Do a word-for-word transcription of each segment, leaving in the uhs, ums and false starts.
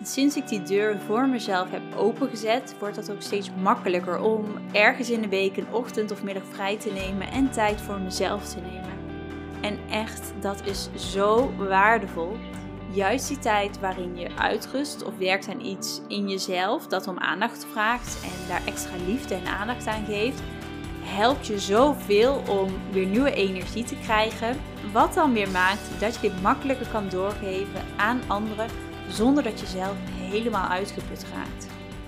sinds ik die deur voor mezelf heb opengezet, wordt dat ook steeds makkelijker om ergens in de week een ochtend of middag vrij te nemen en tijd voor mezelf te nemen. En echt, dat is zo waardevol. Juist die tijd waarin je uitrust of werkt aan iets in jezelf dat om aandacht vraagt en daar extra liefde en aandacht aan geeft, helpt je zoveel om weer nieuwe energie te krijgen. Wat dan weer maakt dat je dit makkelijker kan doorgeven aan anderen zonder dat je zelf helemaal uitgeput raakt.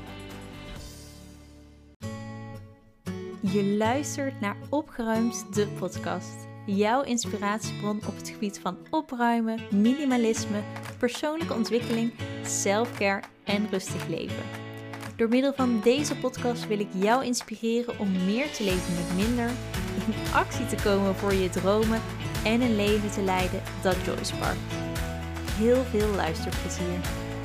Je luistert naar Opgeruimd, de podcast. Jouw inspiratiebron op het gebied van opruimen, minimalisme, persoonlijke ontwikkeling, selfcare en rustig leven. Door middel van deze podcast wil ik jou inspireren om meer te leven met minder, in actie te komen voor je dromen en een leven te leiden dat joy sparkt. Heel veel luisterplezier.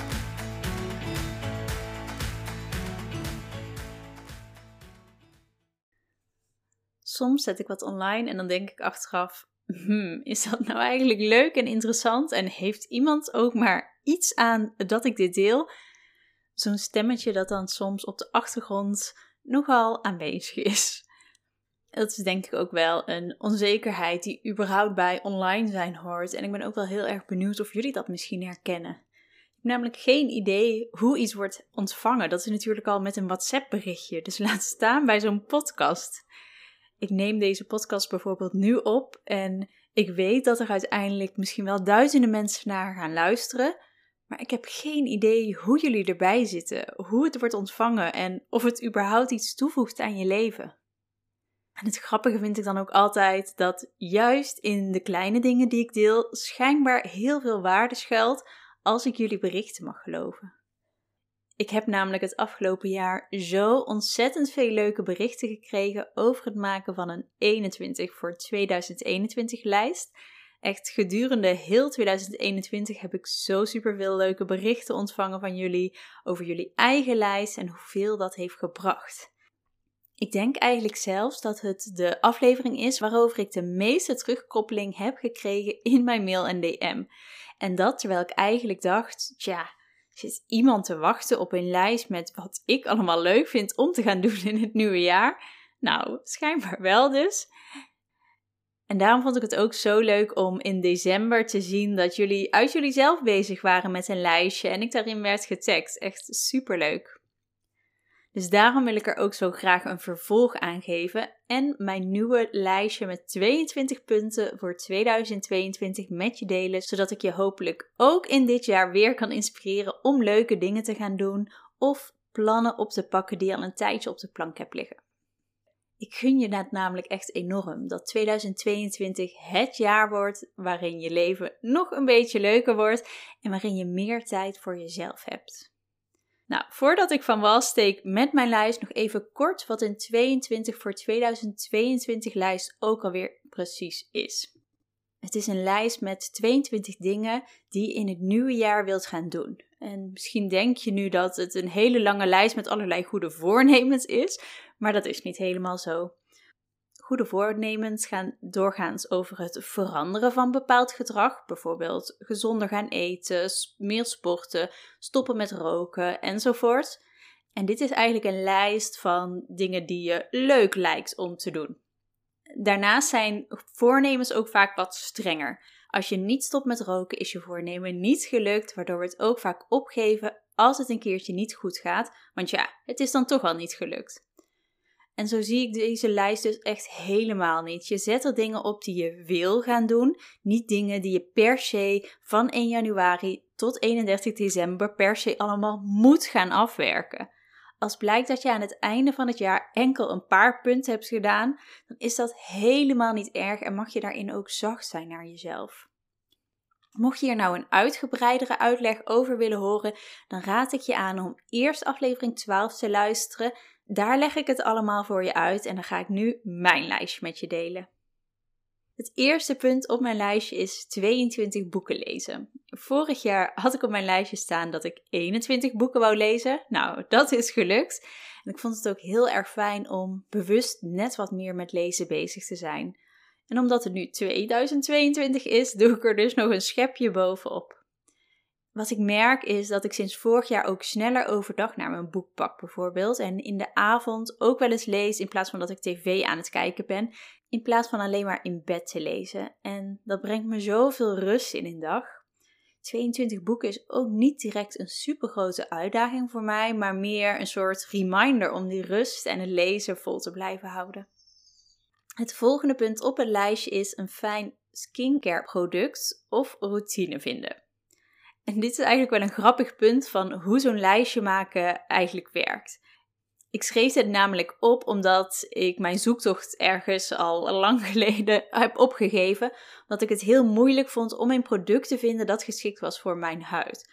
Soms zet ik wat online en dan denk ik achteraf, hmm, is dat nou eigenlijk leuk en interessant en heeft iemand ook maar iets aan dat ik dit deel? Zo'n stemmetje dat dan soms op de achtergrond nogal aanwezig is. Dat is denk ik ook wel een onzekerheid die überhaupt bij online zijn hoort. En ik ben ook wel heel erg benieuwd of jullie dat misschien herkennen. Ik heb namelijk geen idee hoe iets wordt ontvangen. Dat is natuurlijk al met een WhatsApp berichtje. Dus laat staan bij zo'n podcast. Ik neem deze podcast bijvoorbeeld nu op en ik weet dat er uiteindelijk misschien wel duizenden mensen naar gaan luisteren. Maar ik heb geen idee hoe jullie erbij zitten, hoe het wordt ontvangen en of het überhaupt iets toevoegt aan je leven. En het grappige vind ik dan ook altijd dat juist in de kleine dingen die ik deel schijnbaar heel veel waarde schuilt als ik jullie berichten mag geloven. Ik heb namelijk het afgelopen jaar zo ontzettend veel leuke berichten gekregen over het maken van een eenentwintig voor tweeduizend eenentwintig lijst. Echt gedurende heel tweeduizend eenentwintig heb ik zo superveel leuke berichten ontvangen van jullie over jullie eigen lijst en hoeveel dat heeft gebracht. Ik denk eigenlijk zelfs dat het de aflevering is waarover ik de meeste terugkoppeling heb gekregen in mijn mail en D M. En dat terwijl ik eigenlijk dacht, tja, zit iemand te wachten op een lijst met wat ik allemaal leuk vind om te gaan doen in het nieuwe jaar? Nou, schijnbaar wel dus. En daarom vond ik het ook zo leuk om in december te zien dat jullie uit jullie zelf bezig waren met een lijstje en ik daarin werd getagd. Echt superleuk. Dus daarom wil ik er ook zo graag een vervolg aan geven en mijn nieuwe lijstje met tweeëntwintig punten voor tweeduizend tweeëntwintig met je delen, zodat ik je hopelijk ook in dit jaar weer kan inspireren om leuke dingen te gaan doen of plannen op te pakken die al een tijdje op de plank heb liggen. Ik gun je dat namelijk echt enorm, dat tweeduizend tweeëntwintig het jaar wordt waarin je leven nog een beetje leuker wordt en waarin je meer tijd voor jezelf hebt. Nou, voordat ik van wal steek met mijn lijst nog even kort wat een tweeëntwintig voor tweeduizend tweeëntwintig lijst ook alweer precies is. Het is een lijst met tweeëntwintig dingen die je in het nieuwe jaar wilt gaan doen. En misschien denk je nu dat het een hele lange lijst met allerlei goede voornemens is, maar dat is niet helemaal zo. Goede voornemens gaan doorgaans over het veranderen van bepaald gedrag, bijvoorbeeld gezonder gaan eten, meer sporten, stoppen met roken enzovoort. En dit is eigenlijk een lijst van dingen die je leuk lijkt om te doen. Daarnaast zijn voornemens ook vaak wat strenger. Als je niet stopt met roken is je voornemen niet gelukt, waardoor we het ook vaak opgeven als het een keertje niet goed gaat, want ja, het is dan toch al niet gelukt. En zo zie ik deze lijst dus echt helemaal niet. Je zet er dingen op die je wil gaan doen, niet dingen die je per se van één januari tot eenendertig december per se allemaal moet gaan afwerken. Als blijkt dat je aan het einde van het jaar enkel een paar punten hebt gedaan, dan is dat helemaal niet erg en mag je daarin ook zacht zijn naar jezelf. Mocht je hier nou een uitgebreidere uitleg over willen horen, dan raad ik je aan om eerst aflevering twaalf te luisteren. Daar leg ik het allemaal voor je uit en dan ga ik nu mijn lijstje met je delen. Het eerste punt op mijn lijstje is tweeëntwintig boeken lezen. Vorig jaar had ik op mijn lijstje staan dat ik eenentwintig boeken wou lezen. Nou, dat is gelukt. En ik vond het ook heel erg fijn om bewust net wat meer met lezen bezig te zijn. En omdat het nu tweeduizend tweeëntwintig is, doe ik er dus nog een schepje bovenop. Wat ik merk is dat ik sinds vorig jaar ook sneller overdag naar mijn boek pak bijvoorbeeld. En in de avond ook wel eens lees in plaats van dat ik tv aan het kijken ben. In plaats van alleen maar in bed te lezen. En dat brengt me zoveel rust in een dag. tweeëntwintig boeken is ook niet direct een supergrote uitdaging voor mij. Maar meer een soort reminder om die rust en het lezen vol te blijven houden. Het volgende punt op het lijstje is een fijn skincare product of routine vinden. En dit is eigenlijk wel een grappig punt van hoe zo'n lijstje maken eigenlijk werkt. Ik schreef dit namelijk op omdat ik mijn zoektocht ergens al lang geleden heb opgegeven. Omdat ik het heel moeilijk vond om een product te vinden dat geschikt was voor mijn huid.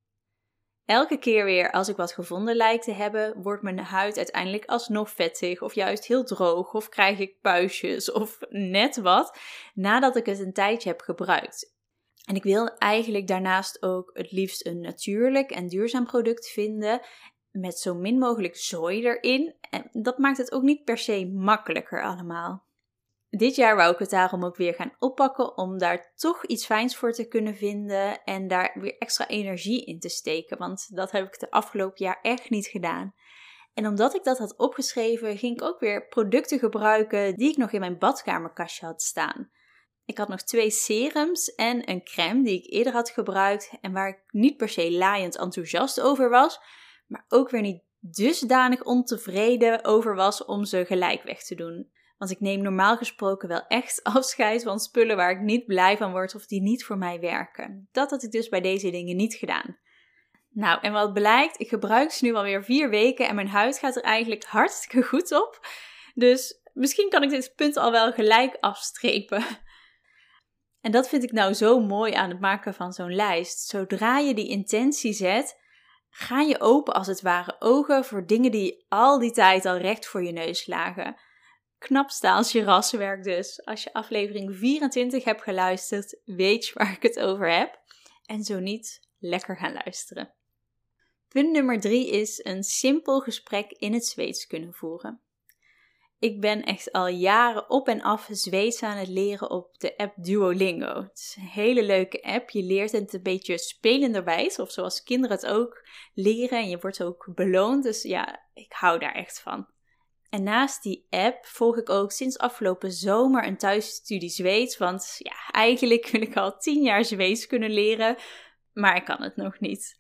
Elke keer weer als ik wat gevonden lijkt te hebben, wordt mijn huid uiteindelijk alsnog vettig of juist heel droog of krijg ik puistjes of net wat nadat ik het een tijdje heb gebruikt. En ik wil eigenlijk daarnaast ook het liefst een natuurlijk en duurzaam product vinden met zo min mogelijk zooi erin. En dat maakt het ook niet per se makkelijker allemaal. Dit jaar wou ik het daarom ook weer gaan oppakken om daar toch iets fijns voor te kunnen vinden en daar weer extra energie in te steken, want dat heb ik de afgelopen jaar echt niet gedaan. En omdat ik dat had opgeschreven, ging ik ook weer producten gebruiken die ik nog in mijn badkamerkastje had staan. Ik had nog twee serums en een crème die ik eerder had gebruikt en waar ik niet per se laaiend enthousiast over was, maar ook weer niet dusdanig ontevreden over was om ze gelijk weg te doen. Want ik neem normaal gesproken wel echt afscheid van spullen waar ik niet blij van word of die niet voor mij werken. Dat had ik dus bij deze dingen niet gedaan. Nou, en wat blijkt, ik gebruik ze nu alweer vier weken en mijn huid gaat er eigenlijk hartstikke goed op. Dus misschien kan ik dit punt al wel gelijk afstrepen. En dat vind ik nou zo mooi aan het maken van zo'n lijst. Zodra je die intentie zet, ga je open als het ware ogen voor dingen die al die tijd al recht voor je neus lagen. Knap staaltje rassenwerk dus. Als je aflevering vierentwintig hebt geluisterd, weet je waar ik het over heb. En zo niet, lekker gaan luisteren. Punt nummer drie is een simpel gesprek in het Zweeds kunnen voeren. Ik ben echt al jaren op en af Zweeds aan het leren op de app Duolingo. Het is een hele leuke app. Je leert het een beetje spelenderwijs, of zoals kinderen het ook leren. En je wordt ook beloond. Dus ja, ik hou daar echt van. En naast die app volg ik ook sinds afgelopen zomer een thuisstudie Zweeds. Want ja, eigenlijk wil ik al tien jaar Zweeds kunnen leren, maar ik kan het nog niet.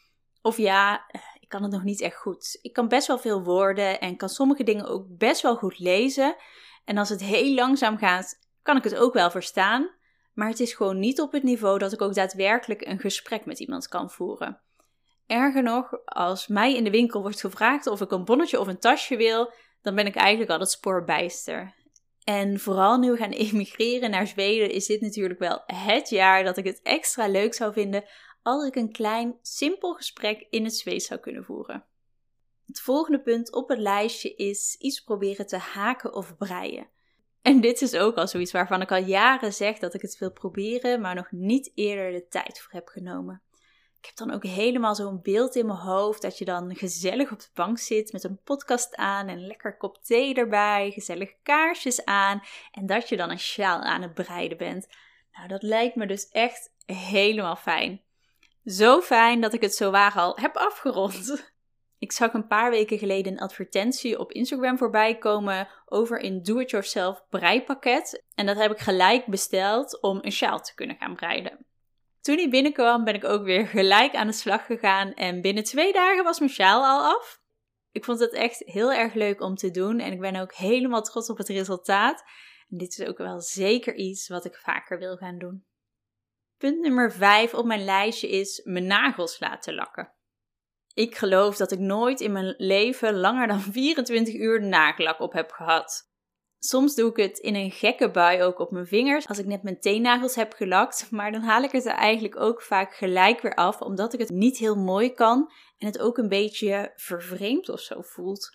Of ja, ik kan het nog niet echt goed. Ik kan best wel veel woorden en kan sommige dingen ook best wel goed lezen. En als het heel langzaam gaat, kan ik het ook wel verstaan. Maar het is gewoon niet op het niveau dat ik ook daadwerkelijk een gesprek met iemand kan voeren. Erger nog, als mij in de winkel wordt gevraagd of ik een bonnetje of een tasje wil, dan ben ik eigenlijk al het spoor bijster. En vooral nu we gaan emigreren naar Zweden is dit natuurlijk wel het jaar dat ik het extra leuk zou vinden als ik een klein, simpel gesprek in het Zweeds zou kunnen voeren. Het volgende punt op het lijstje is iets proberen te haken of breien. En dit is ook al zoiets waarvan ik al jaren zeg dat ik het wil proberen, maar nog niet eerder de tijd voor heb genomen. Ik heb dan ook helemaal zo'n beeld in mijn hoofd dat je dan gezellig op de bank zit met een podcast aan en een lekker kop thee erbij, gezellig kaarsjes aan en dat je dan een sjaal aan het breiden bent. Nou, dat lijkt me dus echt helemaal fijn. Zo fijn dat ik het zowaar al heb afgerond. Ik zag een paar weken geleden een advertentie op Instagram voorbij komen over een do-it-yourself breipakket. En dat heb ik gelijk besteld om een sjaal te kunnen gaan breiden. Toen die binnenkwam ben ik ook weer gelijk aan de slag gegaan en binnen twee dagen was mijn sjaal al af. Ik vond het echt heel erg leuk om te doen en ik ben ook helemaal trots op het resultaat. En dit is ook wel zeker iets wat ik vaker wil gaan doen. Punt nummer vijf op mijn lijstje is mijn nagels laten lakken. Ik geloof dat ik nooit in mijn leven langer dan vierentwintig uur nagellak op heb gehad. Soms doe ik het in een gekke bui ook op mijn vingers als ik net mijn teennagels heb gelakt, maar dan haal ik het er eigenlijk ook vaak gelijk weer af, omdat ik het niet heel mooi kan en het ook een beetje vervreemd of zo voelt.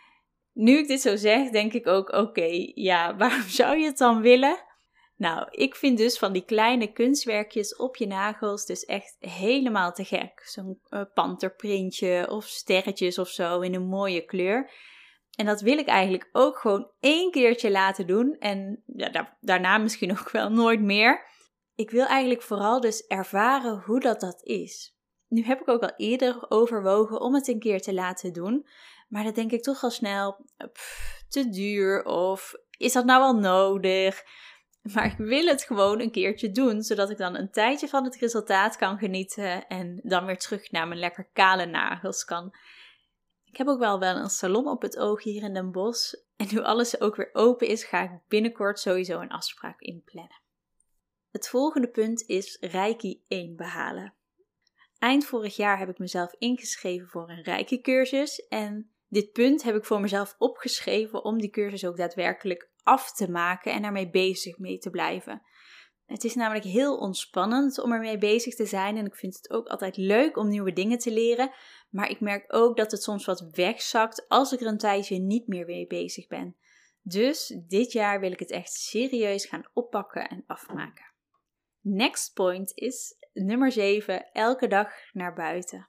Nu ik dit zo zeg, denk ik ook, oké, okay, ja, waarom zou je het dan willen? Nou, ik vind dus van die kleine kunstwerkjes op je nagels dus echt helemaal te gek. Zo'n uh, panterprintje of sterretjes of zo in een mooie kleur. En dat wil ik eigenlijk ook gewoon één keertje laten doen. En ja, da- daarna misschien ook wel nooit meer. Ik wil eigenlijk vooral dus ervaren hoe dat dat is. Nu heb ik ook al eerder overwogen om het een keer te laten doen. Maar dan denk ik toch al snel, pff, te duur of is dat nou wel nodig? Maar ik wil het gewoon een keertje doen, zodat ik dan een tijdje van het resultaat kan genieten en dan weer terug naar mijn lekker kale nagels kan. Ik heb ook wel wel een salon op het oog hier in Den Bosch. En nu alles ook weer open is, ga ik binnenkort sowieso een afspraak inplannen. Het volgende punt is Reiki één behalen. Eind vorig jaar heb ik mezelf ingeschreven voor een Reiki cursus. En dit punt heb ik voor mezelf opgeschreven om die cursus ook daadwerkelijk af te maken en daarmee bezig mee te blijven. Het is namelijk heel ontspannend om ermee bezig te zijn en ik vind het ook altijd leuk om nieuwe dingen te leren. Maar ik merk ook dat het soms wat wegzakt als ik er een tijdje niet meer mee bezig ben. Dus dit jaar wil ik het echt serieus gaan oppakken en afmaken. Next point is nummer zeven, elke dag naar buiten.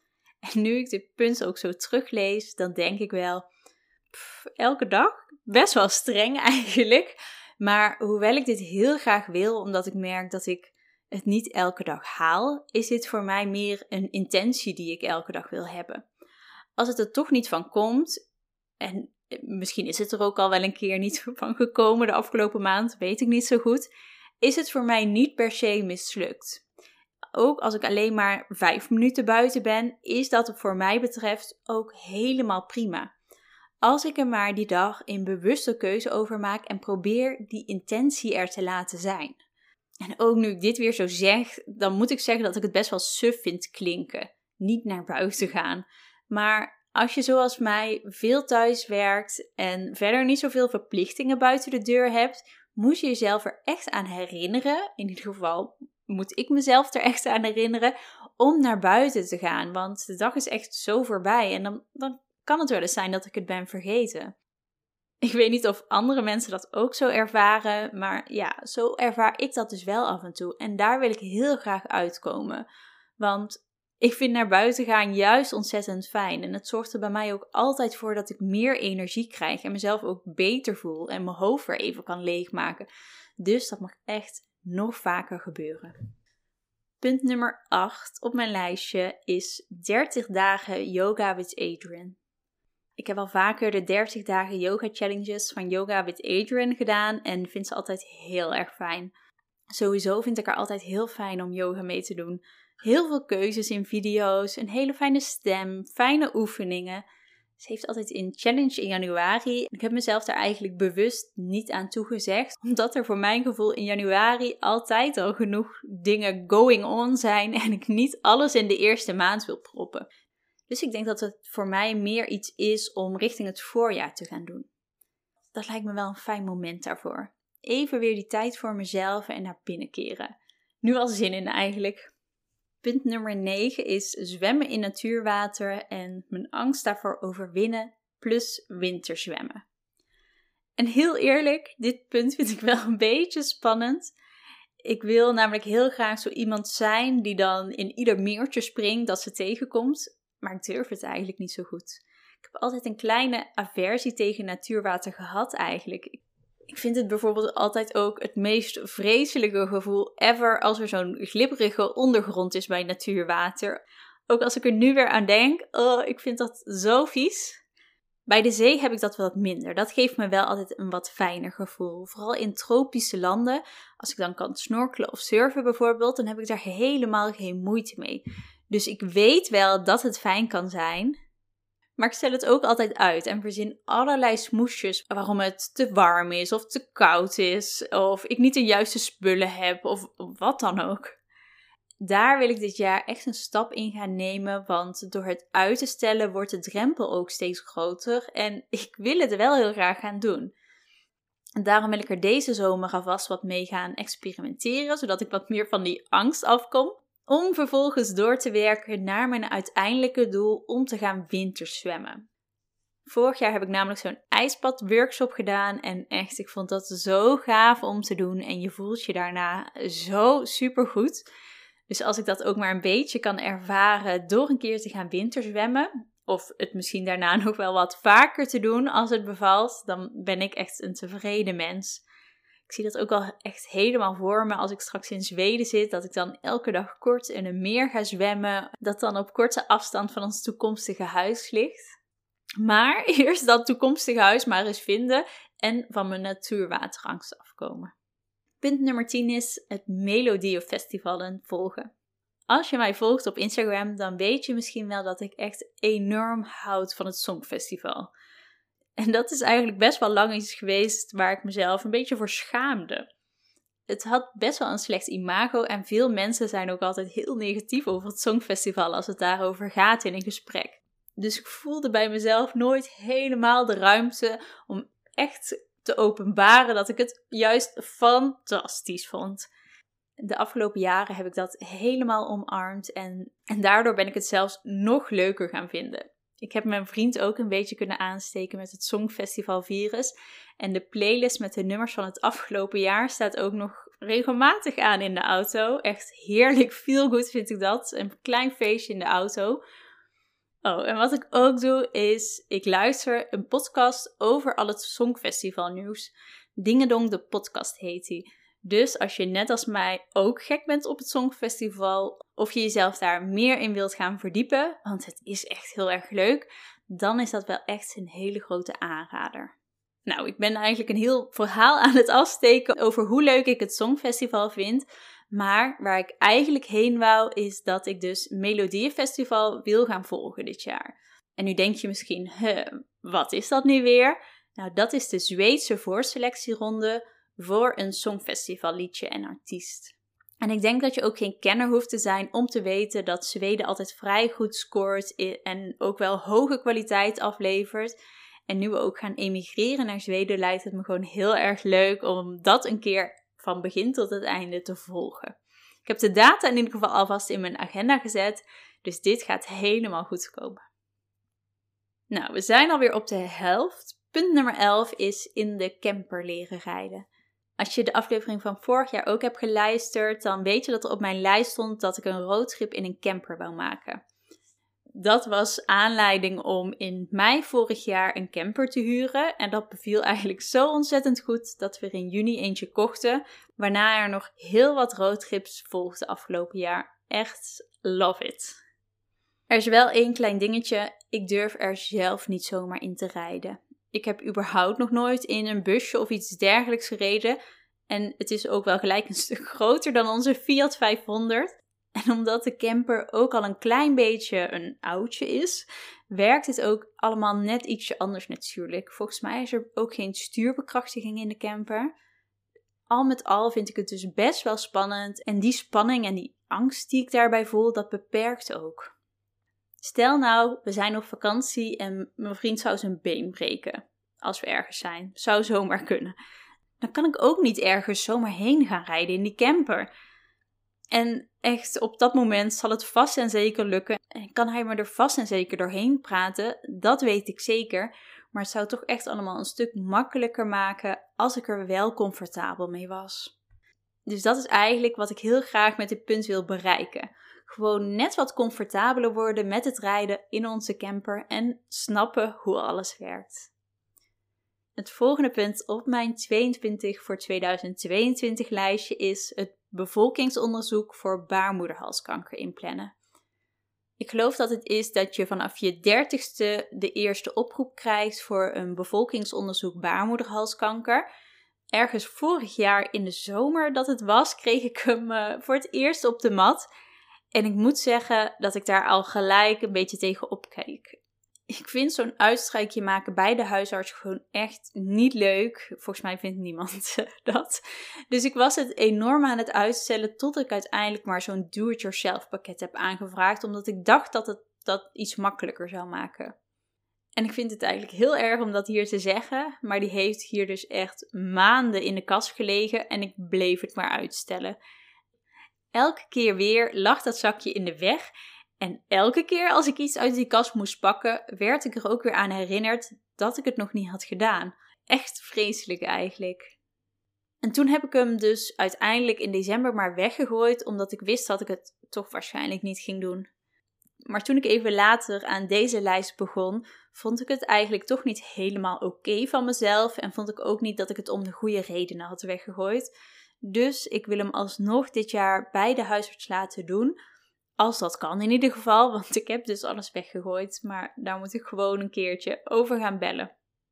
En nu ik dit punt ook zo teruglees, dan denk ik wel, pff, elke dag? Best wel streng eigenlijk. Maar hoewel ik dit heel graag wil, omdat ik merk dat ik het niet elke dag haal, is dit voor mij meer een intentie die ik elke dag wil hebben. Als het er toch niet van komt, en misschien is het er ook al wel een keer niet van gekomen de afgelopen maand, weet ik niet zo goed, is het voor mij niet per se mislukt. Ook als ik alleen maar vijf minuten buiten ben, is dat voor mij betreft ook helemaal prima. Als ik er maar die dag een bewuste keuze over maak en probeer die intentie er te laten zijn. En ook nu ik dit weer zo zeg, dan moet ik zeggen dat ik het best wel suf vind klinken. Niet naar buiten gaan. Maar als je zoals mij veel thuis werkt en verder niet zoveel verplichtingen buiten de deur hebt, moet je jezelf er echt aan herinneren. In ieder geval moet ik mezelf er echt aan herinneren om naar buiten te gaan. Want de dag is echt zo voorbij en dan, dan kan het wel eens zijn dat ik het ben vergeten. Ik weet niet of andere mensen dat ook zo ervaren, maar ja, zo ervaar ik dat dus wel af en toe. En daar wil ik heel graag uitkomen. Want ik vind naar buiten gaan juist ontzettend fijn. En het zorgt er bij mij ook altijd voor dat ik meer energie krijg en mezelf ook beter voel en mijn hoofd weer even kan leegmaken. Dus dat mag echt nog vaker gebeuren. Punt nummer acht op mijn lijstje is dertig dagen yoga with Adriene. Ik heb al vaker de dertig dagen yoga challenges van Yoga with Adriene gedaan en vind ze altijd heel erg fijn. Sowieso vind ik haar altijd heel fijn om yoga mee te doen. Heel veel keuzes in video's, een hele fijne stem, fijne oefeningen. Ze heeft altijd een challenge in januari. Ik heb mezelf daar eigenlijk bewust niet aan toegezegd, omdat er voor mijn gevoel in januari altijd al genoeg dingen going on zijn en ik niet alles in de eerste maand wil proppen. Dus ik denk dat het voor mij meer iets is om richting het voorjaar te gaan doen. Dat lijkt me wel een fijn moment daarvoor. Even weer die tijd voor mezelf en naar binnen keren. Nu al zin in eigenlijk. Punt nummer negen is zwemmen in natuurwater en mijn angst daarvoor overwinnen plus winterzwemmen. En heel eerlijk, dit punt vind ik wel een beetje spannend. Ik wil namelijk heel graag zo iemand zijn die dan in ieder meertje springt dat ze tegenkomt. Maar ik durf het eigenlijk niet zo goed. Ik heb altijd een kleine aversie tegen natuurwater gehad eigenlijk. Ik vind het bijvoorbeeld altijd ook het meest vreselijke gevoel ever als er zo'n glibberige ondergrond is bij natuurwater. Ook als ik er nu weer aan denk, oh, ik vind dat zo vies. Bij de zee heb ik dat wat minder. Dat geeft me wel altijd een wat fijner gevoel. Vooral in tropische landen, als ik dan kan snorkelen of surfen bijvoorbeeld, dan heb ik daar helemaal geen moeite mee. Dus ik weet wel dat het fijn kan zijn, maar ik stel het ook altijd uit en verzin allerlei smoesjes waarom het te warm is of te koud is of ik niet de juiste spullen heb of wat dan ook. Daar wil ik dit jaar echt een stap in gaan nemen, want door het uit te stellen wordt de drempel ook steeds groter en ik wil het wel heel graag gaan doen. En daarom wil ik er deze zomer alvast wat mee gaan experimenteren, zodat ik wat meer van die angst afkom. Om vervolgens door te werken naar mijn uiteindelijke doel om te gaan winterzwemmen. Vorig jaar heb ik namelijk zo'n ijsbadworkshop gedaan en echt, ik vond dat zo gaaf om te doen en je voelt je daarna zo supergoed. Dus als ik dat ook maar een beetje kan ervaren door een keer te gaan winterzwemmen, of het misschien daarna nog wel wat vaker te doen als het bevalt, dan ben ik echt een tevreden mens. Ik zie dat ook al echt helemaal voor me als ik straks in Zweden zit. Dat ik dan elke dag kort in een meer ga zwemmen. Dat dan op korte afstand van ons toekomstige huis ligt. Maar eerst dat toekomstige huis maar eens vinden. En van mijn natuurwaterangst afkomen. Punt nummer tien is het Melodiefestivalen volgen. Als je mij volgt op Instagram, dan weet je misschien wel dat ik echt enorm houd van het Songfestival. En dat is eigenlijk best wel lang iets geweest waar ik mezelf een beetje voor schaamde. Het had best wel een slecht imago en veel mensen zijn ook altijd heel negatief over het Songfestival als het daarover gaat in een gesprek. Dus ik voelde bij mezelf nooit helemaal de ruimte om echt te openbaren dat ik het juist fantastisch vond. De afgelopen jaren heb ik dat helemaal omarmd en, en daardoor ben ik het zelfs nog leuker gaan vinden. Ik heb mijn vriend ook een beetje kunnen aansteken met het Songfestival virus. En de playlist met de nummers van het afgelopen jaar staat ook nog regelmatig aan in de auto. Echt heerlijk, feel good vind ik dat. Een klein feestje in de auto. Oh, en wat ik ook doe is, ik luister een podcast over al het Songfestival nieuws. Dingedong de podcast heet die. Dus als je net als mij ook gek bent op het Songfestival, of je jezelf daar meer in wilt gaan verdiepen, want het is echt heel erg leuk, dan is dat wel echt een hele grote aanrader. Nou, ik ben eigenlijk een heel verhaal aan het afsteken over hoe leuk ik het Songfestival vind. Maar waar ik eigenlijk heen wou, is dat ik dus Melodiefestival wil gaan volgen dit jaar. En nu denk je misschien, huh, wat is dat nu weer? Nou, dat is de Zweedse voorselectieronde voor een Songfestival liedje en artiest. En ik denk dat je ook geen kenner hoeft te zijn om te weten dat Zweden altijd vrij goed scoort en ook wel hoge kwaliteit aflevert. En nu we ook gaan emigreren naar Zweden, lijkt het me gewoon heel erg leuk om dat een keer van begin tot het einde te volgen. Ik heb de data in ieder geval alvast in mijn agenda gezet, dus dit gaat helemaal goed komen. Nou, we zijn alweer op de helft. Punt nummer elf is in de camper leren rijden. Als je de aflevering van vorig jaar ook hebt geluisterd, dan weet je dat er op mijn lijst stond dat ik een roadtrip in een camper wou maken. Dat was aanleiding om in mei vorig jaar een camper te huren. En dat beviel eigenlijk zo ontzettend goed dat we er in juni eentje kochten. Waarna er nog heel wat roadtrips volgden afgelopen jaar. Echt love it. Er is wel één klein dingetje. Ik durf er zelf niet zomaar in te rijden. Ik heb überhaupt nog nooit in een busje of iets dergelijks gereden. En het is ook wel gelijk een stuk groter dan onze Fiat vijfhonderd. En omdat de camper ook al een klein beetje een oudje is, werkt het ook allemaal net ietsje anders natuurlijk. Volgens mij is er ook geen stuurbekrachtiging in de camper. Al met al vind ik het dus best wel spannend. En die spanning en die angst die ik daarbij voel, dat beperkt ook. Stel nou, we zijn op vakantie en mijn vriend zou zijn been breken. Als we ergens zijn. Zou zomaar kunnen. Dan kan ik ook niet ergens zomaar heen gaan rijden in die camper. En echt, op dat moment zal het vast en zeker lukken. En kan hij me er vast en zeker doorheen praten, dat weet ik zeker. Maar het zou toch echt allemaal een stuk makkelijker maken als ik er wel comfortabel mee was. Dus dat is eigenlijk wat ik heel graag met dit punt wil bereiken. Gewoon net wat comfortabeler worden met het rijden in onze camper en snappen hoe alles werkt. Het volgende punt op mijn tweeëntwintig voor tweeduizend tweeëntwintig lijstje is het bevolkingsonderzoek voor baarmoederhalskanker inplannen. Ik geloof dat het is dat je vanaf je dertigste de eerste oproep krijgt voor een bevolkingsonderzoek baarmoederhalskanker. Ergens vorig jaar in de zomer dat het was, kreeg ik hem uh, voor het eerst op de mat. En ik moet zeggen dat ik daar al gelijk een beetje tegen opkeek. Ik vind zo'n uitstrijkje maken bij de huisarts gewoon echt niet leuk. Volgens mij vindt niemand dat. Dus ik was het enorm aan het uitstellen tot ik uiteindelijk maar zo'n do-it-yourself pakket heb aangevraagd. Omdat ik dacht dat het dat iets makkelijker zou maken. En ik vind het eigenlijk heel erg om dat hier te zeggen. Maar die heeft hier dus echt maanden in de kast gelegen en ik bleef het maar uitstellen. Elke keer weer lag dat zakje in de weg. En elke keer als ik iets uit die kast moest pakken, werd ik er ook weer aan herinnerd dat ik het nog niet had gedaan. Echt vreselijk eigenlijk. En toen heb ik hem dus uiteindelijk in december maar weggegooid, omdat ik wist dat ik het toch waarschijnlijk niet ging doen. Maar toen ik even later aan deze lijst begon, vond ik het eigenlijk toch niet helemaal oké van mezelf. En vond ik ook niet dat ik het om de goede redenen had weggegooid. Dus ik wil hem alsnog dit jaar bij de huisarts laten doen. Als dat kan in ieder geval, want ik heb dus alles weggegooid. Maar daar moet ik gewoon een keertje over gaan bellen.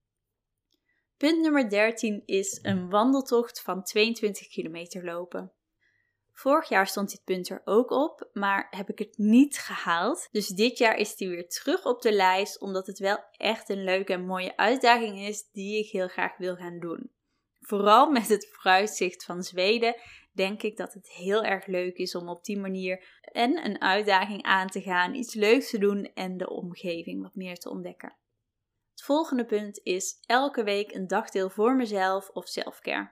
Punt nummer dertien is een wandeltocht van tweeëntwintig kilometer lopen. Vorig jaar stond dit punt er ook op, maar heb ik het niet gehaald. Dus dit jaar is die weer terug op de lijst, omdat het wel echt een leuke en mooie uitdaging is die ik heel graag wil gaan doen. Vooral met het vooruitzicht van Zweden denk ik dat het heel erg leuk is om op die manier en een uitdaging aan te gaan, iets leuks te doen en de omgeving wat meer te ontdekken. Het volgende punt is elke week een dagdeel voor mezelf of selfcare.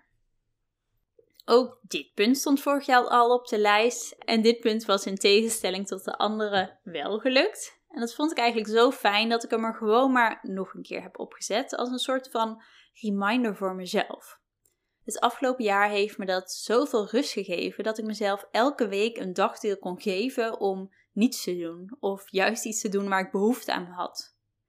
Ook dit punt stond vorig jaar al op de lijst en dit punt was in tegenstelling tot de andere wel gelukt. En dat vond ik eigenlijk zo fijn dat ik hem er gewoon maar nog een keer heb opgezet als een soort van reminder voor mezelf. Het afgelopen jaar heeft me dat zoveel rust gegeven dat ik mezelf elke week een dagdeel kon geven om niets te doen of juist iets te doen waar ik behoefte aan had.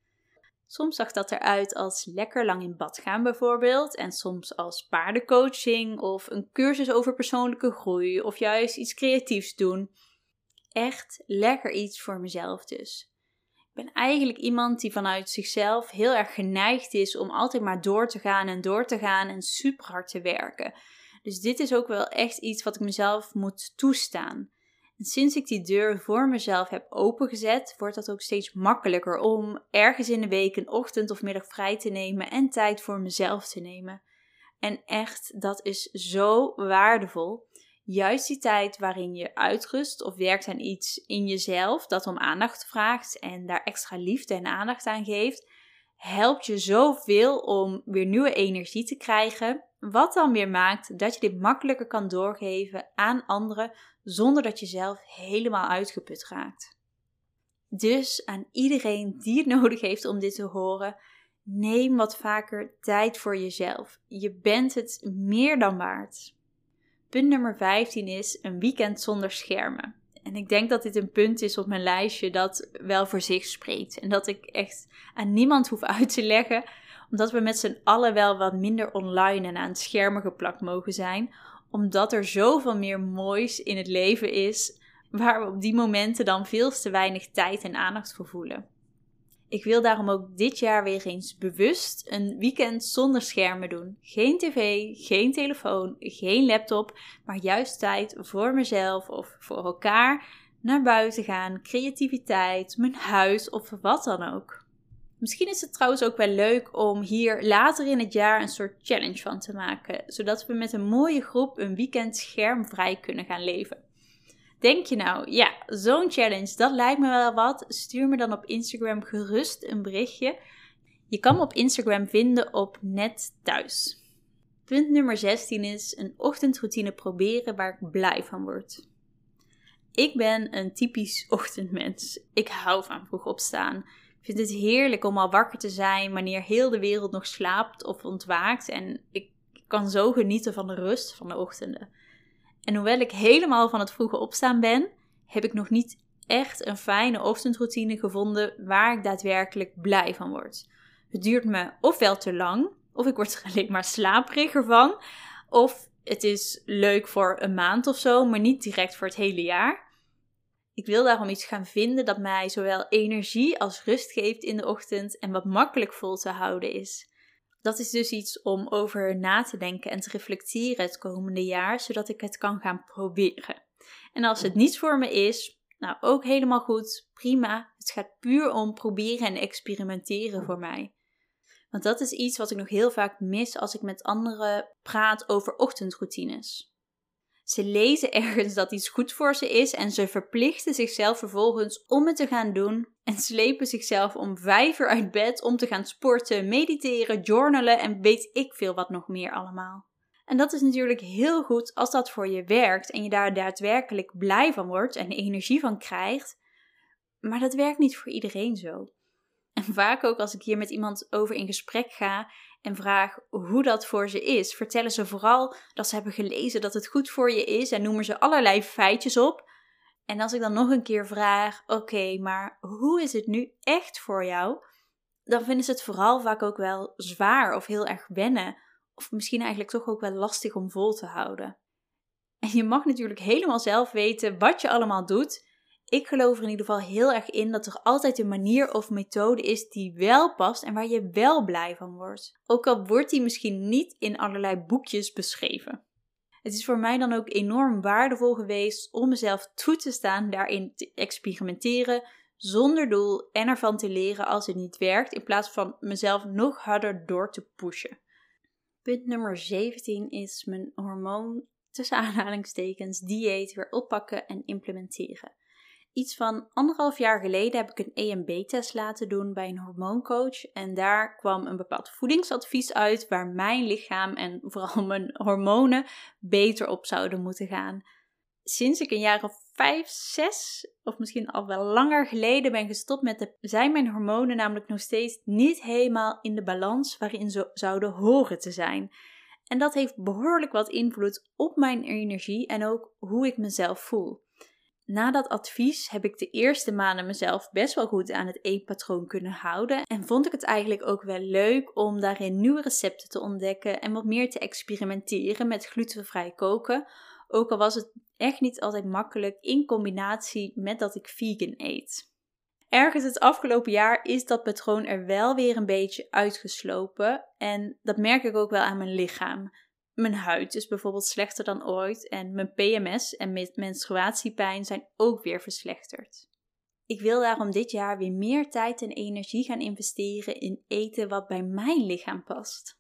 Soms zag dat eruit als lekker lang in bad gaan bijvoorbeeld en soms als paardencoaching of een cursus over persoonlijke groei of juist iets creatiefs doen. Echt lekker iets voor mezelf dus. Ik ben eigenlijk iemand die vanuit zichzelf heel erg geneigd is om altijd maar door te gaan en door te gaan en super hard te werken. Dus dit is ook wel echt iets wat ik mezelf moet toestaan. En sinds ik die deur voor mezelf heb opengezet, wordt dat ook steeds makkelijker om ergens in de week een ochtend of middag vrij te nemen en tijd voor mezelf te nemen. En echt, dat is zo waardevol. Juist die tijd waarin je uitrust of werkt aan iets in jezelf dat om aandacht vraagt en daar extra liefde en aandacht aan geeft, helpt je zoveel om weer nieuwe energie te krijgen, wat dan weer maakt dat je dit makkelijker kan doorgeven aan anderen zonder dat je zelf helemaal uitgeput raakt. Dus aan iedereen die het nodig heeft om dit te horen, neem wat vaker tijd voor jezelf. Je bent het meer dan waard. Punt nummer vijftien is een weekend zonder schermen. En ik denk dat dit een punt is op mijn lijstje dat wel voor zich spreekt. En dat ik echt aan niemand hoef uit te leggen, omdat we met z'n allen wel wat minder online en aan het schermen geplakt mogen zijn. Omdat er zoveel meer moois in het leven is, waar we op die momenten dan veel te weinig tijd en aandacht voor voelen. Ik wil daarom ook dit jaar weer eens bewust een weekend zonder schermen doen. Geen tv, geen telefoon, geen laptop, maar juist tijd voor mezelf of voor elkaar, naar buiten gaan, creativiteit, mijn huis of wat dan ook. Misschien is het trouwens ook wel leuk om hier later in het jaar een soort challenge van te maken, zodat we met een mooie groep een weekend schermvrij kunnen gaan leven. Denk je nou, ja, zo'n challenge, dat lijkt me wel wat, stuur me dan op Instagram gerust een berichtje. Je kan me op Instagram vinden op net thuis. Punt nummer zestien is een ochtendroutine proberen waar ik blij van word. Ik ben een typisch ochtendmens. Ik hou van vroeg opstaan. Ik vind het heerlijk om al wakker te zijn wanneer heel de wereld nog slaapt of ontwaakt. En ik kan zo genieten van de rust van de ochtenden. En hoewel ik helemaal van het vroege opstaan ben, heb ik nog niet echt een fijne ochtendroutine gevonden waar ik daadwerkelijk blij van word. Het duurt me ofwel te lang, of ik word er alleen maar slaperiger van, of het is leuk voor een maand of zo, maar niet direct voor het hele jaar. Ik wil daarom iets gaan vinden dat mij zowel energie als rust geeft in de ochtend en wat makkelijk vol te houden is. Dat is dus iets om over na te denken en te reflecteren het komende jaar, zodat ik het kan gaan proberen. En als het niets voor me is, nou ook helemaal goed, prima. Het gaat puur om proberen en experimenteren voor mij. Want dat is iets wat ik nog heel vaak mis als ik met anderen praat over ochtendroutines. Ze lezen ergens dat iets goed voor ze is en ze verplichten zichzelf vervolgens om het te gaan doen en slepen zichzelf om vijf uur uit bed om te gaan sporten, mediteren, journalen en weet ik veel wat nog meer allemaal. En dat is natuurlijk heel goed als dat voor je werkt en je daar daadwerkelijk blij van wordt en energie van krijgt, maar dat werkt niet voor iedereen zo. En vaak ook als ik hier met iemand over in gesprek ga en vraag hoe dat voor ze is, vertellen ze vooral dat ze hebben gelezen dat het goed voor je is en noemen ze allerlei feitjes op. En als ik dan nog een keer vraag, oké, okay, maar hoe is het nu echt voor jou? Dan vinden ze het vooral vaak ook wel zwaar of heel erg wennen. Of misschien eigenlijk toch ook wel lastig om vol te houden. En je mag natuurlijk helemaal zelf weten wat je allemaal doet. Ik geloof er in ieder geval heel erg in dat er altijd een manier of methode is die wel past en waar je wel blij van wordt. Ook al wordt die misschien niet in allerlei boekjes beschreven. Het is voor mij dan ook enorm waardevol geweest om mezelf toe te staan daarin te experimenteren zonder doel en ervan te leren als het niet werkt in plaats van mezelf nog harder door te pushen. Punt nummer zeventien is mijn hormoon, tussen aanhalingstekens, dieet weer oppakken en implementeren. Iets van anderhalf jaar geleden heb ik een E M B-test laten doen bij een hormooncoach en daar kwam een bepaald voedingsadvies uit waar mijn lichaam en vooral mijn hormonen beter op zouden moeten gaan. Sinds ik een jaar of vijf, zes of misschien al wel langer geleden ben gestopt met de, zijn mijn hormonen namelijk nog steeds niet helemaal in de balans waarin ze zouden horen te zijn. En dat heeft behoorlijk wat invloed op mijn energie en ook hoe ik mezelf voel. Na dat advies heb ik de eerste maanden mezelf best wel goed aan het eetpatroon kunnen houden en vond ik het eigenlijk ook wel leuk om daarin nieuwe recepten te ontdekken en wat meer te experimenteren met glutenvrij koken, ook al was het echt niet altijd makkelijk in combinatie met dat ik vegan eet. Ergens het afgelopen jaar is dat patroon er wel weer een beetje uitgeslopen en dat merk ik ook wel aan mijn lichaam. Mijn huid is bijvoorbeeld slechter dan ooit en mijn P M S en menstruatiepijn zijn ook weer verslechterd. Ik wil daarom dit jaar weer meer tijd en energie gaan investeren in eten wat bij mijn lichaam past.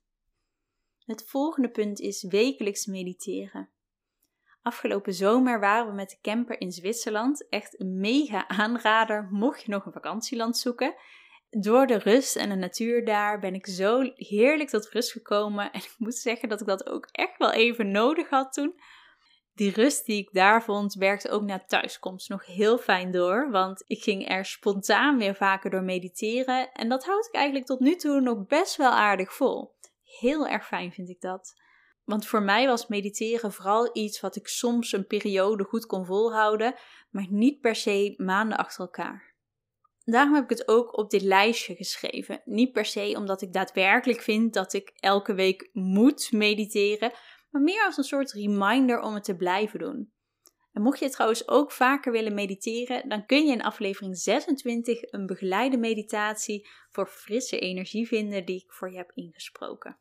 Het volgende punt is wekelijks mediteren. Afgelopen zomer waren we met de camper in Zwitserland. Echt een mega aanrader mocht je nog een vakantieland zoeken. Door de rust en de natuur daar ben ik zo heerlijk tot rust gekomen. En ik moet zeggen dat ik dat ook echt wel even nodig had toen. Die rust die ik daar vond werkte ook na thuiskomst nog heel fijn door. Want ik ging er spontaan weer vaker door mediteren. En dat houd ik eigenlijk tot nu toe nog best wel aardig vol. Heel erg fijn vind ik dat. Want voor mij was mediteren vooral iets wat ik soms een periode goed kon volhouden, maar niet per se maanden achter elkaar. Daarom heb ik het ook op dit lijstje geschreven. Niet per se omdat ik daadwerkelijk vind dat ik elke week moet mediteren, maar meer als een soort reminder om het te blijven doen. En mocht je trouwens ook vaker willen mediteren, dan kun je in aflevering zesentwintig een begeleide meditatie voor frisse energie vinden die ik voor je heb ingesproken.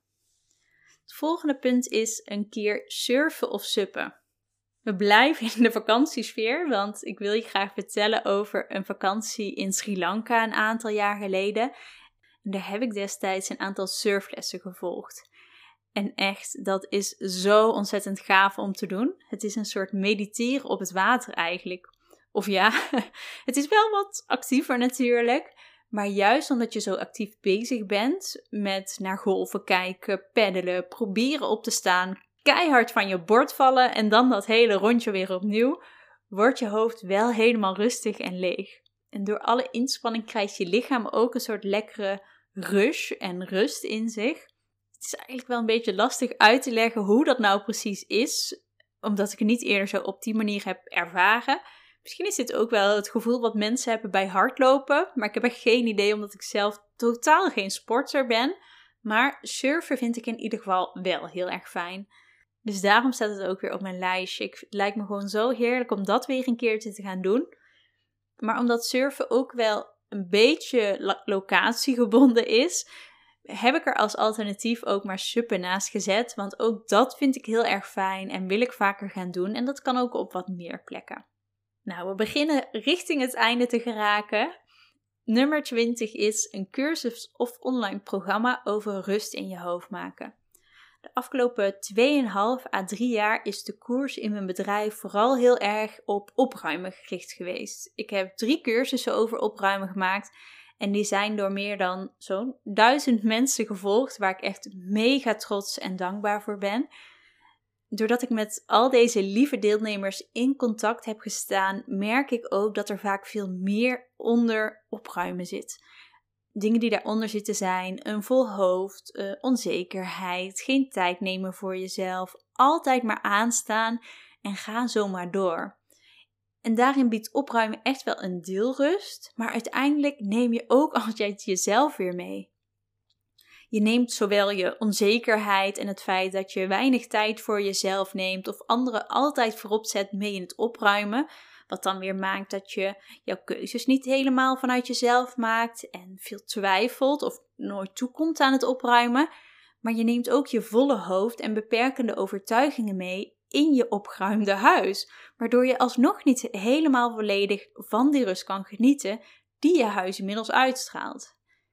Het volgende punt is een keer surfen of suppen. We blijven in de vakantiesfeer, want ik wil je graag vertellen over een vakantie in Sri Lanka een aantal jaar geleden. En daar heb ik destijds een aantal surflessen gevolgd. En echt, dat is zo ontzettend gaaf om te doen. Het is een soort mediteren op het water eigenlijk. Of ja, het is wel wat actiever natuurlijk. Maar juist omdat je zo actief bezig bent met naar golven kijken, peddelen, proberen op te staan, keihard van je bord vallen en dan dat hele rondje weer opnieuw, wordt je hoofd wel helemaal rustig en leeg. En door alle inspanning krijgt je lichaam ook een soort lekkere rush en rust in zich. Het is eigenlijk wel een beetje lastig uit te leggen hoe dat nou precies is, omdat ik het niet eerder zo op die manier heb ervaren. Misschien is dit ook wel het gevoel wat mensen hebben bij hardlopen, maar ik heb echt geen idee omdat ik zelf totaal geen sporter ben. Maar surfen vind ik in ieder geval wel heel erg fijn. Dus daarom staat het ook weer op mijn lijstje. Ik, het lijkt me gewoon zo heerlijk om dat weer een keertje te gaan doen. Maar omdat surfen ook wel een beetje lo- locatiegebonden is, heb ik er als alternatief ook maar suppen naast gezet. Want ook dat vind ik heel erg fijn en wil ik vaker gaan doen. En dat kan ook op wat meer plekken. Nou, we beginnen richting het einde te geraken. Nummer twintig is een cursus of online programma over rust in je hoofd maken. De afgelopen twee komma vijf à drie jaar is de koers in mijn bedrijf vooral heel erg op opruimen gericht geweest. Ik heb drie cursussen over opruimen gemaakt en die zijn door meer dan zo'n duizend mensen gevolgd, waar ik echt mega trots en dankbaar voor ben. Doordat ik met al deze lieve deelnemers in contact heb gestaan, merk ik ook dat er vaak veel meer onder opruimen zit. Dingen die daaronder zitten zijn een vol hoofd, uh, onzekerheid, geen tijd nemen voor jezelf, altijd maar aanstaan en ga zomaar door. En daarin biedt opruimen echt wel een deel rust, maar uiteindelijk neem je ook altijd jezelf weer mee. Je neemt zowel je onzekerheid en het feit dat je weinig tijd voor jezelf neemt of anderen altijd voorop zet mee in het opruimen, wat dan weer maakt dat je jouw keuzes niet helemaal vanuit jezelf maakt en veel twijfelt of nooit toekomt aan het opruimen. Maar je neemt ook je volle hoofd en beperkende overtuigingen mee in je opgeruimde huis, waardoor je alsnog niet helemaal volledig van die rust kan genieten die je huis inmiddels uitstraalt.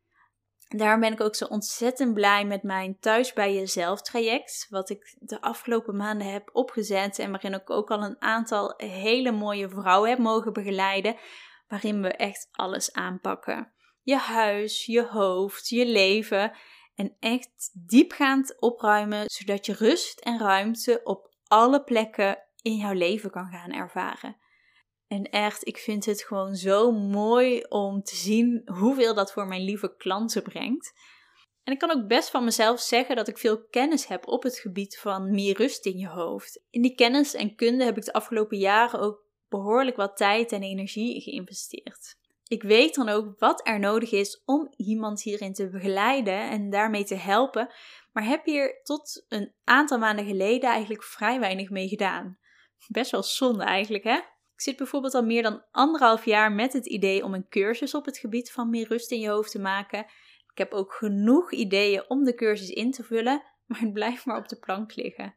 Daarom ben ik ook zo ontzettend blij met mijn Thuis bij Jezelf traject, wat ik de afgelopen maanden heb opgezet en waarin ik ook al een aantal hele mooie vrouwen heb mogen begeleiden, waarin we echt alles aanpakken. Je huis, je hoofd, je leven en echt diepgaand opruimen, zodat je rust en ruimte op alle plekken in jouw leven kan gaan ervaren. En echt, ik vind het gewoon zo mooi om te zien hoeveel dat voor mijn lieve klanten brengt. En ik kan ook best van mezelf zeggen dat ik veel kennis heb op het gebied van meer rust in je hoofd. In die kennis en kunde heb ik de afgelopen jaren ook behoorlijk wat tijd en energie geïnvesteerd. Ik weet dan ook wat er nodig is om iemand hierin te begeleiden en daarmee te helpen, maar heb hier tot een aantal maanden geleden eigenlijk vrij weinig mee gedaan. Best wel zonde eigenlijk, hè? Ik zit bijvoorbeeld al meer dan anderhalf jaar met het idee om een cursus op het gebied van meer rust in je hoofd te maken. Ik heb ook genoeg ideeën om de cursus in te vullen, maar het blijft maar op de plank liggen.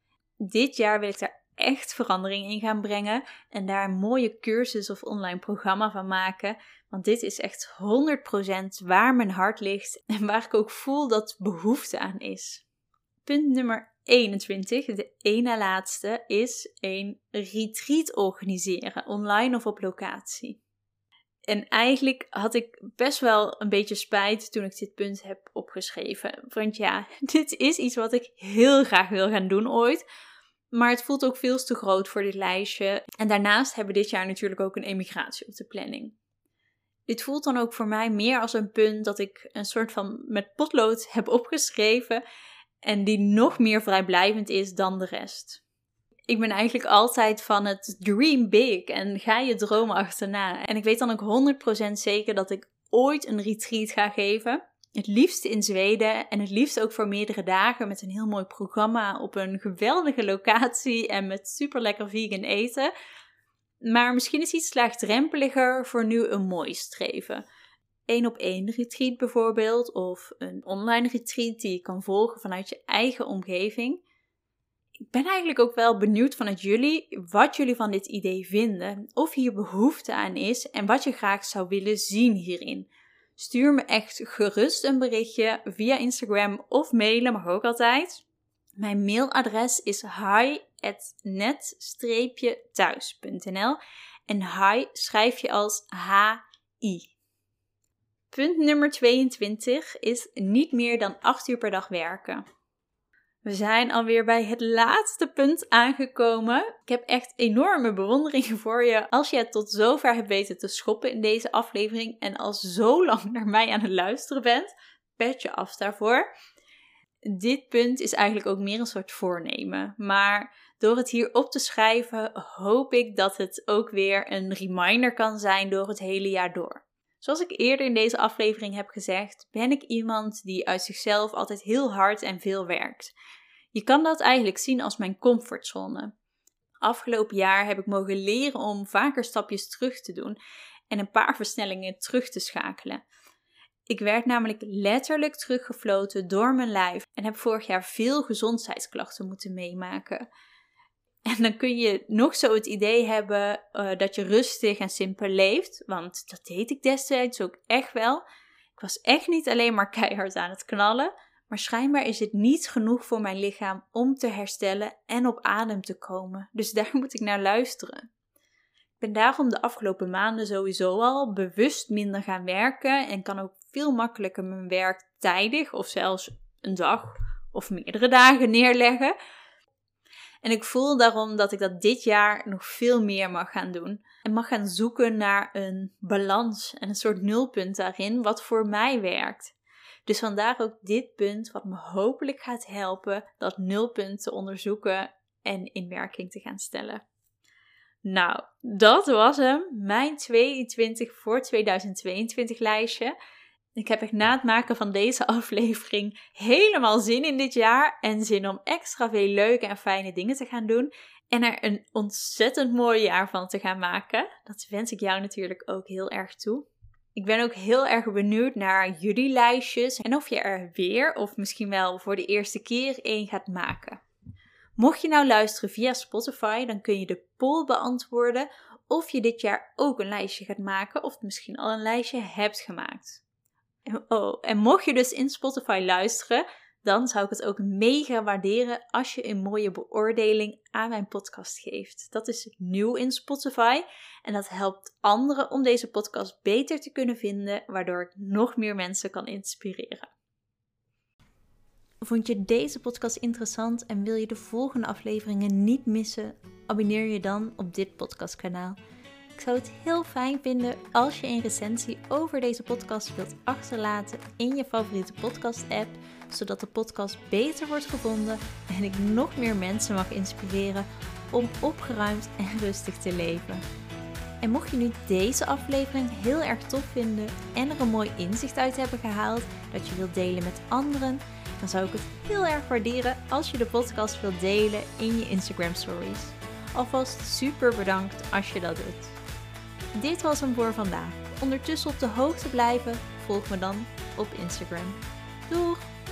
Dit jaar wil ik daar echt verandering in gaan brengen en daar een mooie cursus of online programma van maken. Want dit is echt honderd procent waar mijn hart ligt en waar ik ook voel dat behoefte aan is. Punt nummer eenentwintig, de één na laatste, is een retreat organiseren, online of op locatie. En eigenlijk had ik best wel een beetje spijt toen ik dit punt heb opgeschreven. Want ja, dit is iets wat ik heel graag wil gaan doen ooit. Maar het voelt ook veel te groot voor dit lijstje. En daarnaast hebben we dit jaar natuurlijk ook een emigratie op de planning. Dit voelt dan ook voor mij meer als een punt dat ik een soort van met potlood heb opgeschreven. En die nog meer vrijblijvend is dan de rest. Ik ben eigenlijk altijd van het dream big en ga je dromen achterna. En ik weet dan ook honderd procent zeker dat ik ooit een retreat ga geven. Het liefst in Zweden en het liefst ook voor meerdere dagen met een heel mooi programma op een geweldige locatie en met super lekker vegan eten. Maar misschien is iets laagdrempeliger voor nu een mooi streven. Eén op één retreat bijvoorbeeld of een online retreat die je kan volgen vanuit je eigen omgeving. Ik ben eigenlijk ook wel benieuwd vanuit jullie wat jullie van dit idee vinden, of hier behoefte aan is en wat je graag zou willen zien hierin. Stuur me echt gerust een berichtje via Instagram of mailen, mag ook altijd. Mijn mailadres is hi at net thuis punt n l en hi schrijf je als H I. Punt nummer tweeëntwintig is niet meer dan acht uur per dag werken. We zijn alweer bij het laatste punt aangekomen. Ik heb echt enorme bewondering voor je als je het tot zover hebt weten te schoppen in deze aflevering en al zo lang naar mij aan het luisteren bent. Pet je af daarvoor. Dit punt is eigenlijk ook meer een soort voornemen. Maar door het hier op te schrijven hoop ik dat het ook weer een reminder kan zijn door het hele jaar door. Zoals ik eerder in deze aflevering heb gezegd, ben ik iemand die uit zichzelf altijd heel hard en veel werkt. Je kan dat eigenlijk zien als mijn comfortzone. Afgelopen jaar heb ik mogen leren om vaker stapjes terug te doen en een paar versnellingen terug te schakelen. Ik werd namelijk letterlijk teruggefloten door mijn lijf en heb vorig jaar veel gezondheidsklachten moeten meemaken. En dan kun je nog zo het idee hebben uh, dat je rustig en simpel leeft, want dat deed ik destijds ook echt wel. Ik was echt niet alleen maar keihard aan het knallen, maar schijnbaar is het niet genoeg voor mijn lichaam om te herstellen en op adem te komen. Dus daar moet ik naar luisteren. Ik ben daarom de afgelopen maanden sowieso al bewust minder gaan werken en kan ook veel makkelijker mijn werk tijdig of zelfs een dag of meerdere dagen neerleggen. En ik voel daarom dat ik dat dit jaar nog veel meer mag gaan doen. En mag gaan zoeken naar een balans en een soort nulpunt daarin wat voor mij werkt. Dus vandaar ook dit punt wat me hopelijk gaat helpen dat nulpunt te onderzoeken en in werking te gaan stellen. Nou, dat was hem. Mijn tweeëntwintig voor tweeduizend tweeëntwintig lijstje. Ik heb echt na het maken van deze aflevering helemaal zin in dit jaar. En zin om extra veel leuke en fijne dingen te gaan doen. En er een ontzettend mooi jaar van te gaan maken. Dat wens ik jou natuurlijk ook heel erg toe. Ik ben ook heel erg benieuwd naar jullie lijstjes. En of je er weer of misschien wel voor de eerste keer één gaat maken. Mocht je nou luisteren via Spotify, dan kun je de poll beantwoorden of je dit jaar ook een lijstje gaat maken of misschien al een lijstje hebt gemaakt. Oh, en mocht je dus in Spotify luisteren, dan zou ik het ook mega waarderen als je een mooie beoordeling aan mijn podcast geeft. Dat is nieuw in Spotify en dat helpt anderen om deze podcast beter te kunnen vinden, waardoor ik nog meer mensen kan inspireren. Vond je deze podcast interessant en wil je de volgende afleveringen niet missen? Abonneer je dan op dit podcastkanaal. Ik zou het heel fijn vinden als je een recensie over deze podcast wilt achterlaten in je favoriete podcast-app, zodat de podcast beter wordt gevonden en ik nog meer mensen mag inspireren om opgeruimd en rustig te leven. En mocht je nu deze aflevering heel erg tof vinden en er een mooi inzicht uit hebben gehaald dat je wilt delen met anderen, dan zou ik het heel erg waarderen als je de podcast wilt delen in je Instagram stories. Alvast super bedankt als je dat doet. Dit was hem voor vandaag. Ondertussen op de hoogte blijven, volg me dan op Instagram. Doeg!